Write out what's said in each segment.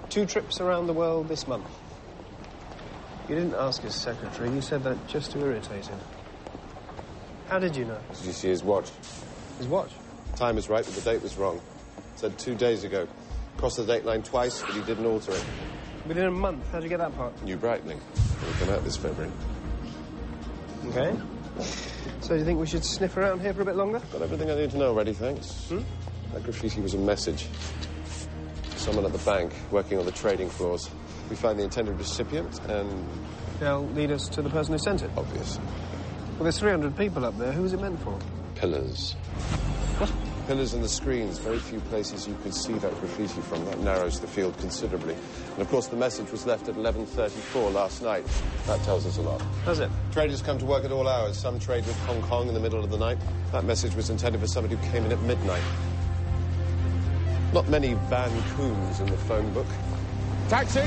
2 trips around the world this month. You didn't ask his secretary. You said that just to irritate him. How did you know? Did you see his watch? His watch? Time was right, but the date was wrong. It said 2 days ago. Crossed the date line twice, but he didn't alter it. Within a month. How'd you get that part? New Brightening. It'll come out this February. Okay. So do you think we should sniff around here for a bit longer? Got everything I need to know already, thanks. That graffiti was a message. Someone at the bank working on the trading floors. We find the intended recipient and... They'll lead us to the person who sent it? Obvious. Well, there's 300 people up there. Who was it meant for? Pillars. What? Pillars and the screens. Very few places you can see that graffiti from. That narrows the field considerably. And, of course, the message was left at 11:34 last night. That tells us a lot. Does it? Traders come to work at all hours. Some trade with Hong Kong in the middle of the night. That message was intended for somebody who came in at midnight. Not many Van Koons in the phone book. Taxi!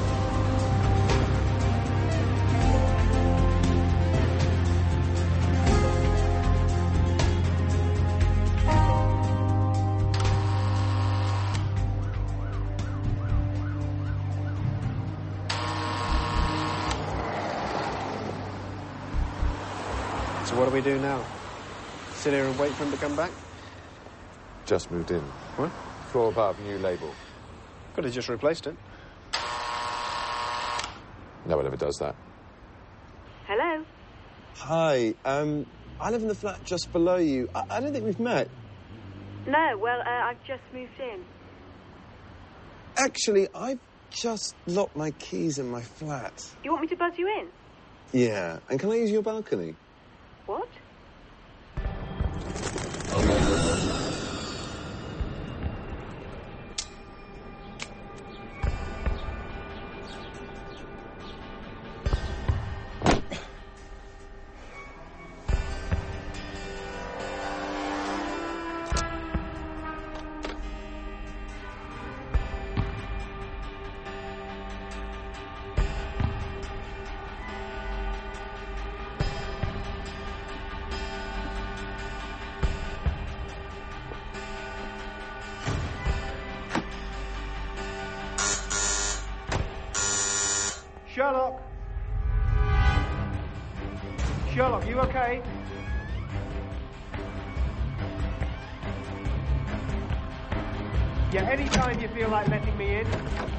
So what do we do now? Sit here and wait for him to come back? Just moved in. What? Floor above, new label. Could have just replaced it. No one ever does that. Hello? Hi, I live in the flat just below you. I don't think we've met. No, well, I've just moved in. Actually, I've just locked my keys in my flat. You want me to buzz you in? Yeah, and can I use your balcony? What? Sherlock! Sherlock, you okay? Yeah, anytime you feel like letting me in.